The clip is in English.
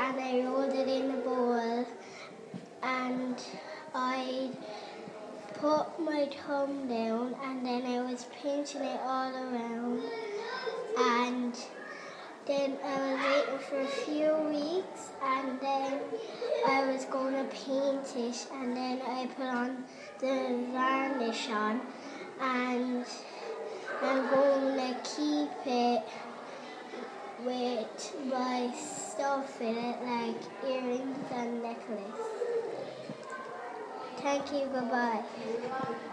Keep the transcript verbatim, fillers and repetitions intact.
and I rolled it in a bowl, and I put my thumb down, and then I was pinching it all around, and then I was waiting for a few weeks, and then I was going to paint it, and then I put on the varnish on, and I'm going to keep it with my stuff in it, like earrings and necklace. Thank you, goodbye.